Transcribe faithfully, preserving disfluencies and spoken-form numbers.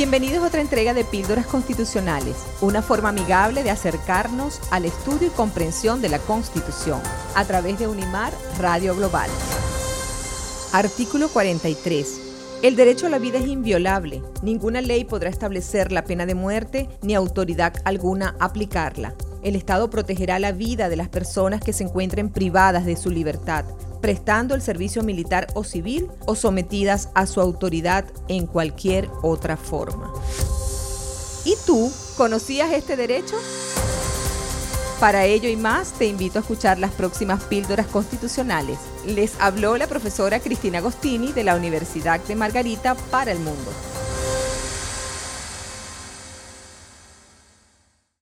Bienvenidos a otra entrega de Píldoras Constitucionales, una forma amigable de acercarnos al estudio y comprensión de la Constitución a través de Unimar Radio Global. Artículo cuarenta y tres. El derecho a la vida es inviolable. Ninguna ley podrá establecer la pena de muerte ni autoridad alguna aplicarla. El Estado protegerá la vida de las personas que se encuentren privadas de su libertad, prestando el servicio militar o civil o sometidas a su autoridad en cualquier otra forma. ¿Y tú conocías este derecho? Para ello y más, te invito a escuchar las próximas píldoras constitucionales. Les habló la profesora Cristina Agostini de la Universidad de Margarita para el Mundo.